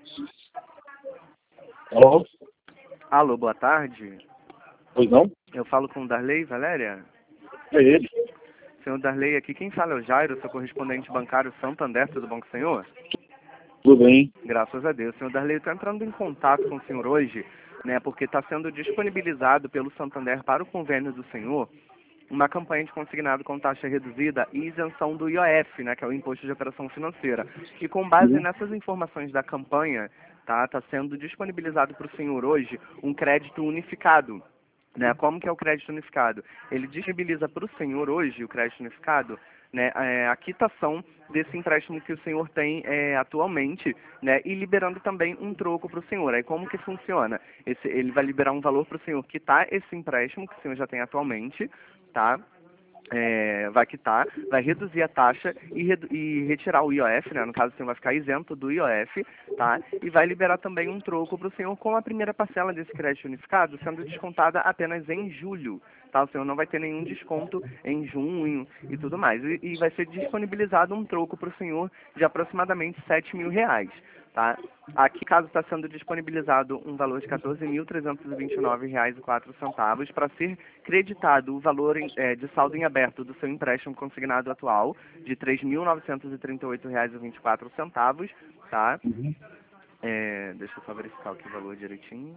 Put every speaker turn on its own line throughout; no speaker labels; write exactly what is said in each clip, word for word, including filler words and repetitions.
Alô?
Alô, boa tarde.
Pois não?
Eu falo com o Darley Valéria.
É ele.
Senhor Darley, aqui quem fala é o Jairo, seu correspondente bancário Santander, tudo bom com o senhor?
Tudo bem.
Graças a Deus. Senhor Darley, eu estou entrando em contato com o senhor hoje, né, porque está sendo disponibilizado pelo Santander para o convênio do senhor uma campanha de consignado com taxa reduzida e isenção do I O F, né, que é o Imposto de Operação Financeira. E com base
Uhum.
nessas informações da campanha, tá, está sendo disponibilizado para o senhor hoje um crédito unificado. Né, como que é o crédito unificado? Ele disponibiliza para o senhor hoje, o crédito unificado, né, é, a quitação desse empréstimo que o senhor tem é, atualmente, né, e liberando também um troco para o senhor. Aí como que funciona? Esse, ele vai liberar um valor para o senhor quitar esse empréstimo que o senhor já tem atualmente, tá? É, vai quitar, vai reduzir a taxa e, redu e retirar o I O F, né? No caso, o senhor vai ficar isento do I O F, tá? E vai liberar também um troco para o senhor com a primeira parcela desse crédito unificado sendo descontada apenas em julho, tá? O senhor não vai ter nenhum desconto em junho e tudo mais. E, e vai ser disponibilizado um troco para o senhor de aproximadamente sete mil reais. Tá? Aqui, caso está sendo disponibilizado um valor de quatorze mil trezentos e vinte e nove reais e quatro centavos para ser creditado o valor em, é, de saldo em aberto do seu empréstimo consignado atual de três mil novecentos e trinta e oito reais e vinte e quatro centavos, tá?
Uhum.
É, deixa eu só verificar aqui o valor direitinho.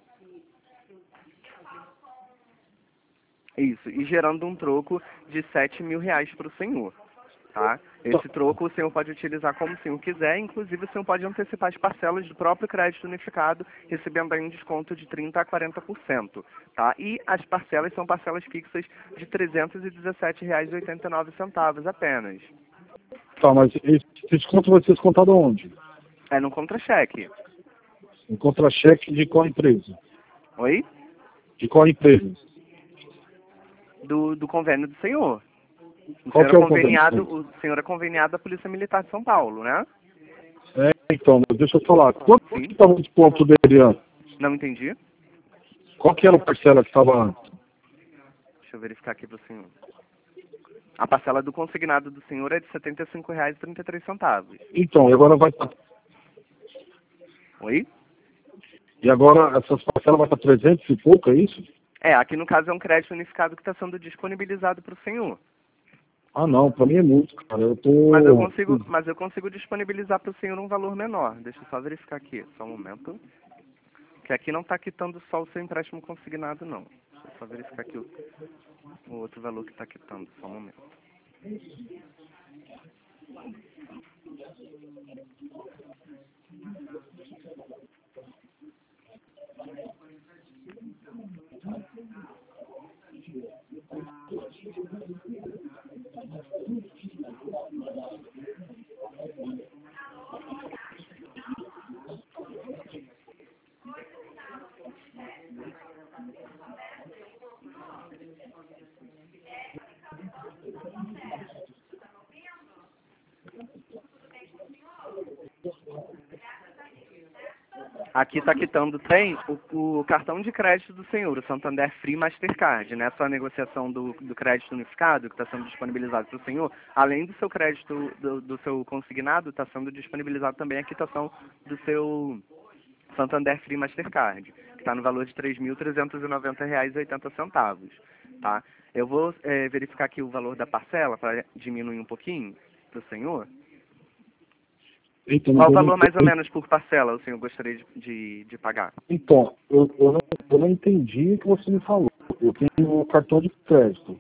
Isso, e gerando um troco de sete mil reais para o senhor. Tá? Esse troco o senhor pode utilizar como o senhor quiser, inclusive o senhor pode antecipar as parcelas do próprio crédito unificado, recebendo aí um desconto de trinta a quarenta por cento. Tá? E as parcelas são parcelas fixas de trezentos e dezessete reais e oitenta e nove centavos apenas.
Tá, mas esse desconto vai ser descontado aonde?
É no contra-cheque.
Em contra-cheque de qual empresa?
Oi?
De qual empresa?
Do, do convênio do senhor. O
Qual
senhor
que
é
é o convênio?
conveniado, o senhor é conveniado da Polícia Militar de São Paulo, né?
É, então, mas deixa eu falar. Quanto
Sim.
que estava o desconto dele antes?
Não entendi.
Qual que era a parcela que estava antes?
Deixa eu verificar aqui para o senhor. A parcela do consignado do senhor é de setenta e cinco reais e trinta e três centavos.
Então, e agora vai estar...
Oi?
E agora essas parcelas vai estar trezentos e pouco, é isso?
É, aqui no caso é um crédito unificado que está sendo disponibilizado para o senhor.
Ah, não, pra mim é muito, cara. Eu tô...
Mas eu consigo, mas eu consigo disponibilizar para o senhor um valor menor. Deixa eu só verificar aqui, só um momento. Que aqui não está quitando só o seu empréstimo consignado, não. Deixa eu só verificar aqui o, o outro valor que está quitando, só um momento. Aqui está quitando, tem o, o cartão de crédito do senhor, o Santander Free Mastercard, né? Só a negociação do, do crédito unificado, que está sendo disponibilizado para o senhor, além do seu crédito, do, do seu consignado, está sendo disponibilizado também a quitação do seu Santander Free Mastercard, que está no valor de três mil trezentos e noventa reais e oitenta centavos, tá? Eu vou é, verificar aqui o valor da parcela para diminuir um pouquinho para o senhor.
Eita,
Qual o
eu não
valor mais ou
entendi.
menos por parcela o senhor gostaria de, de, de pagar?
Então, eu, eu, não, eu não entendi o que você me falou. Eu tenho o cartão de crédito.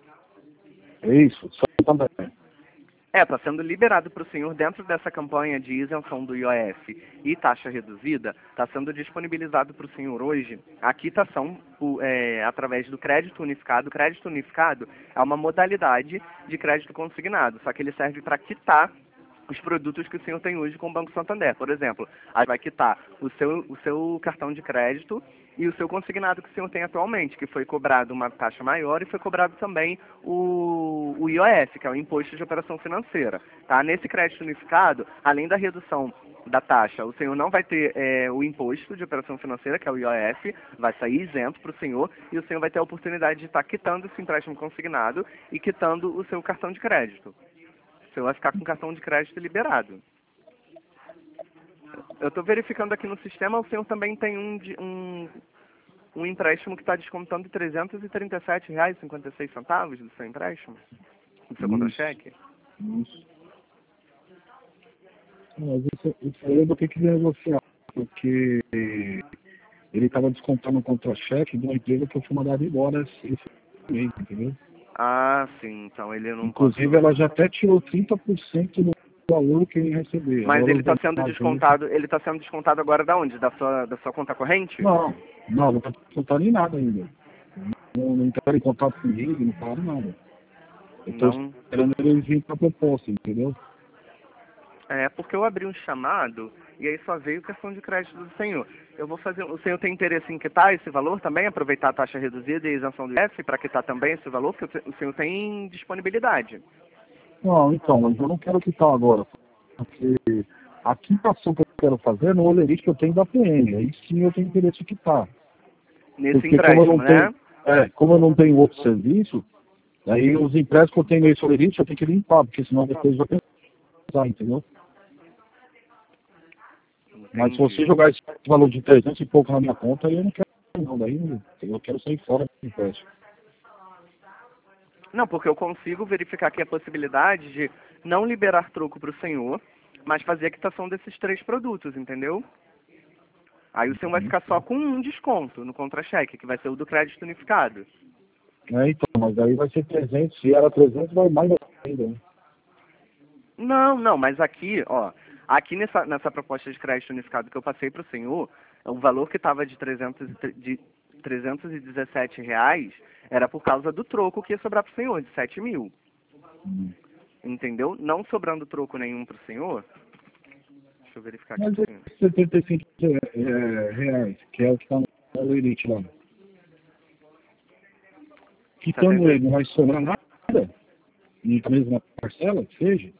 É isso? Só também.
É, está sendo liberado para o senhor dentro dessa campanha de isenção do I O F e taxa reduzida, está sendo disponibilizado para o senhor hoje a quitação o, é, através do crédito unificado. O crédito unificado é uma modalidade de crédito consignado, só que ele serve para quitar os produtos que o senhor tem hoje com o Banco Santander. Por exemplo, aí vai quitar o seu, o seu cartão de crédito e o seu consignado que o senhor tem atualmente, que foi cobrado uma taxa maior e foi cobrado também o, o I O F, que é o Imposto de Operação Financeira. Tá? Nesse crédito unificado, além da redução da taxa, o senhor não vai ter é, o imposto de operação financeira, que é o I O F, vai sair isento para o senhor, e o senhor vai ter a oportunidade de estar quitando esse empréstimo consignado e quitando o seu cartão de crédito. O senhor vai ficar com o cartão de crédito liberado. Eu estou verificando aqui no sistema, o senhor também tem um, de- um, um empréstimo que está descontando trezentos e trinta e sete reais e cinquenta e seis centavos do seu empréstimo, do seu
Isso,
contra-cheque.
isso. Mas isso, isso aí eu vou ter que negociar, porque ele estava descontando um contra-cheque de uma empresa que eu fui mandado embora esse esse mês, entendeu?
Ah, sim, então ele não
Inclusive,
passou.
ela já até tirou trinta por cento do valor que ele ia receber.
Mas
Agora
ele
eu
está
vou
sendo
fazer isso.
descontado, ele está sendo descontado agora da onde? Da sua, da sua conta corrente?
Não, não, não está descontando em nada ainda. Não, não entraram em contato comigo, não falaram nada. Eu estou
Não.
esperando ele vir para a proposta, entendeu?
É, porque eu abri um chamado e aí só veio questão de crédito do senhor. Eu vou fazer. O senhor tem interesse em quitar esse valor também? Aproveitar a taxa reduzida e a isenção do I F para quitar também esse valor? Porque o senhor tem disponibilidade.
Não, então, mas eu não quero quitar agora. Porque a quitação que eu quero fazer é no olerite que eu tenho da P M. Aí sim eu tenho interesse em quitar.
Nesse
Porque como eu não
empréstimo, né?
tenho, é, como eu não tenho outro serviço, aí os empréstimos que eu tenho nesse olerite eu tenho que limpar, porque senão depois vai precisar, entendeu? Mas se você
Entendi.
jogar esse valor de trezentos e pouco na minha conta, aí eu não quero não. Daí eu quero sair fora do empréstimo.
Não, porque eu consigo verificar aqui a possibilidade de não liberar troco para o senhor, mas fazer a quitação desses três produtos, entendeu? Aí o senhor vai ficar só com um desconto no contra-cheque, que vai ser o do crédito unificado.
É, então, mas aí vai ser trezentos, se era trezentos, vai mais ainda, né?
Não, não, mas aqui, ó, aqui nessa, nessa proposta de crédito unificado que eu passei para o senhor, o valor que estava de, trezentos e tre- de trezentos e dezessete reais era por causa do troco que ia sobrar para o senhor, de sete mil.
Hum.
Entendeu? Não sobrando troco nenhum para o senhor. Deixa eu verificar aqui
Mas
para o senhor.
esses setenta e cinco é, é, reais, que é o que está no elite lá. Quitando
setenta...
ele, não vai sobrar nada? E a mesma parcela, que seja?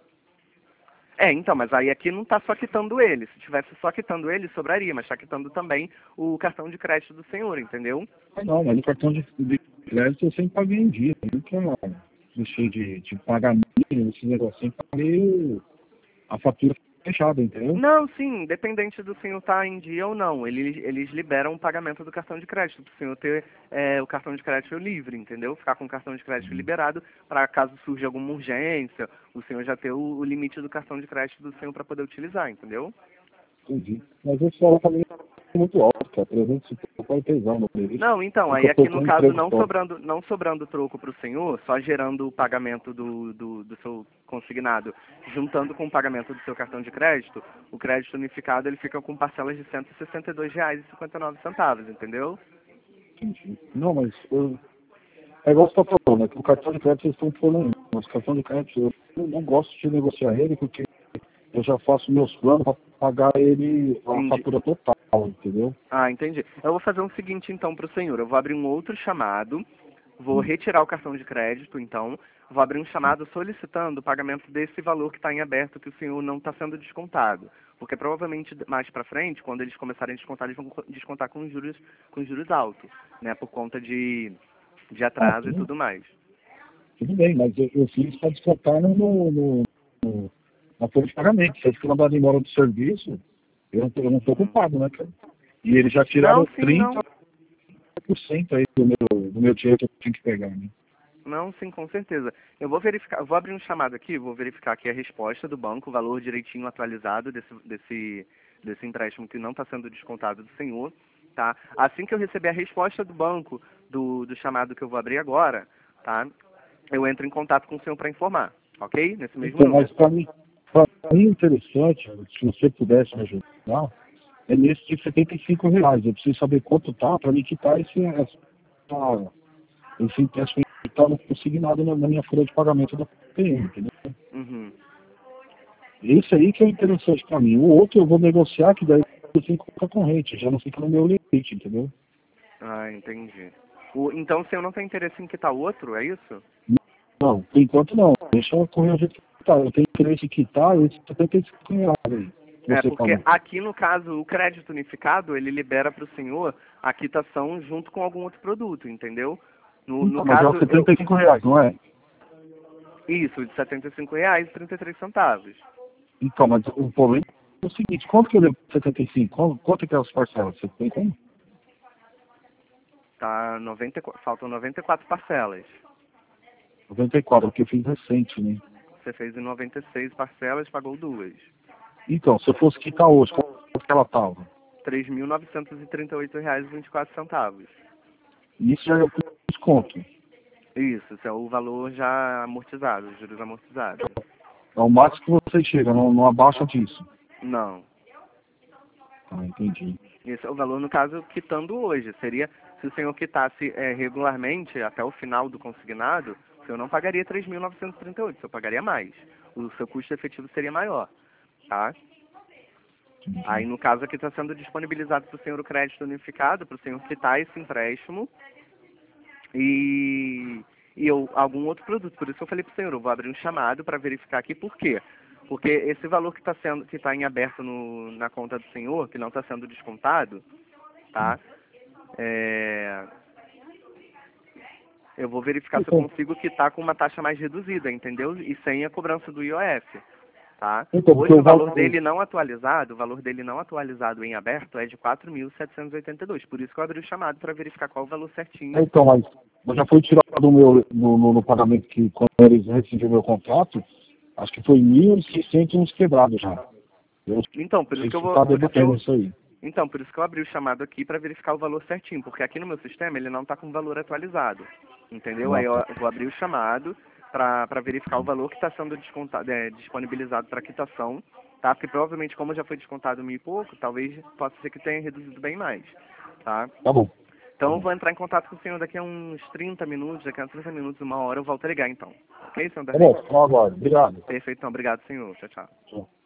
É, então, mas aí aqui não está só quitando ele. Se tivesse só quitando ele, sobraria, mas está quitando também o cartão de crédito do senhor, entendeu?
Ah, não, mas o cartão de, de crédito eu sempre paguei em dia. Nunca deixei de, de pagar mínimo, esse negócio. Sempre paguei o- a fatura fechada, entendeu?
Não, sim, independente do senhor estar em dia ou não, eles, eles liberam o pagamento do cartão de crédito, para o senhor ter é, o cartão de crédito livre, entendeu? Ficar com o cartão de crédito liberado, para caso surja alguma urgência, o senhor já ter o, o limite do cartão de crédito do senhor para poder utilizar, entendeu?
Entendi. Mas esse valor também é muito alto, cara. trezentos e pouco é pesão no elite.
Não, então,
É que
aí
eu tô
aqui
com
no
um
caso
emprego
não
só.
sobrando, não sobrando troco para o senhor, só gerando o pagamento do, do, do seu consignado, juntando com o pagamento do seu cartão de crédito, o crédito unificado ele fica com parcelas de cento e sessenta e dois reais e cinquenta e nove centavos, entendeu?
Entendi. Não, mas eu, é igual você está falando, né? Que o cartão de crédito eles estão falando. Mas o cartão de crédito eu não, não gosto de negociar ele porque eu já faço meus planos para pagar ele a
Indi-
fatura total, entendeu?
Ah, entendi. Eu vou fazer o seguinte então para o senhor. Eu vou abrir um outro chamado, vou
Hum.
retirar o cartão de crédito, então, vou abrir um chamado solicitando o pagamento desse valor que está em aberto, que o senhor não está sendo descontado. Porque provavelmente mais para frente, quando eles começarem a descontar, eles vão co- descontar com juros, com juros altos, né? Por conta de, de
Ah,
atraso e
tudo,
tudo mais.
tudo bem, mas eu, eu fiz para descontar no, no, no, na folha de pagamento. Se eu ficar mandado embora do serviço, eu não tô, eu não tô
Uhum.
culpado, né, cara? E eles já tiraram
Não, sim,
trinta
não.
por cento aí do meu, do meu dinheiro que eu tinha que pegar, né?
Não, sim, com certeza. Eu vou verificar, eu vou abrir um chamado aqui, vou verificar aqui a resposta do banco, o valor direitinho atualizado desse, desse, desse empréstimo que não está sendo descontado do senhor, tá? Assim que eu receber a resposta do banco do, do chamado que eu vou abrir agora, tá? Eu entro em contato com o senhor para informar, ok? Nesse mesmo
Então, mas
número.
para mim, para mim interessante, se você pudesse me ajudar, é nesse de setenta e cinco reais. Eu preciso saber quanto tá para me quitar esse, essa, esse empréstimo que está consignado na, na minha folha de pagamento da P M, entendeu?
Uhum.
Esse aí que é interessante para mim. O outro eu vou negociar, que daí eu fico com a corrente, já não fica no meu limite, entendeu?
Ah, entendi. O, então o senhor não tem interesse em quitar o outro, é isso?
Não, por enquanto não. Deixa eu correr o jeito que tá. Eu tenho interesse em quitar esse setenta e cinco reais aí, que
É,
você
porque
falou.
aqui no caso o crédito unificado, ele libera para o senhor a quitação junto com algum outro produto, entendeu? No, no
Então, mas é
caso,
os
eu.
setenta e cinco reais, não é?
Isso, de setenta e cinco reais e trinta e três centavos.
Então, mas o problema o seguinte, quanto que eu devo setenta e cinco? Quanto, quanto que é as parcelas? Você tem como?
Tá noventa, e quatro faltam noventa e quatro parcelas.
noventa e quatro, porque eu fiz recente, né?
Você fez em noventa e seis parcelas, pagou duas.
Então, se eu fosse quitar hoje, quanto que ela tava?
três mil novecentos e trinta e oito reais e vinte e quatro centavos.
E isso já é o desconto.
Isso, esse é o valor já amortizado, os juros amortizados.
É o máximo que você chega, não, não abaixa disso.
Não.
Ah, entendi.
Esse é o valor, no caso, quitando hoje. Seria, se o senhor quitasse é, regularmente até o final do consignado, o senhor não pagaria três mil novecentos e trinta e oito, o senhor pagaria mais. O seu custo efetivo seria maior, tá? Aí, no caso, aqui está sendo disponibilizado para o senhor o crédito unificado, para o senhor quitar esse empréstimo e, e eu, algum outro produto. Por isso que eu falei para o senhor, eu vou abrir um chamado para verificar aqui por quê. Porque esse valor que está sendo, que está em aberto no, na conta do senhor, que não está sendo descontado, tá? É, eu vou verificar se eu consigo quitar com uma taxa mais reduzida, entendeu? E sem a cobrança do I O F, tá?
Então,
Hoje o valor
valor
dele não atualizado, o valor dele não atualizado em aberto é de quatro mil setecentos e oitenta e dois. Por isso que eu abri o chamado para verificar qual o valor certinho.
Então, mas mas já foi tirado do meu, no, no, no pagamento que quando eles rescindiram o meu contrato, acho que foi mil e seiscentos uns quebrados já. Eu
Então, por isso que eu vou...
está
Por isso que
debatendo
eu,
isso aí.
então, por isso que eu abri o chamado aqui para verificar o valor certinho, porque aqui no meu sistema ele não está com o valor atualizado, entendeu? Aí eu eu vou abrir o chamado para verificar o valor que está sendo descontado, é, disponibilizado para quitação, tá? Porque provavelmente, como já foi descontado mil e pouco, talvez possa ser que tenha reduzido bem mais, tá?
Tá bom.
Então eu vou entrar em contato com o senhor daqui a uns trinta minutos, daqui a trinta minutos, uma hora, eu volto a ligar então. Ok, senhor
Tá
Darley?
bom, então agora. Obrigado.
Perfeito, então. Obrigado, senhor. Tchau, tchau.
Tchau.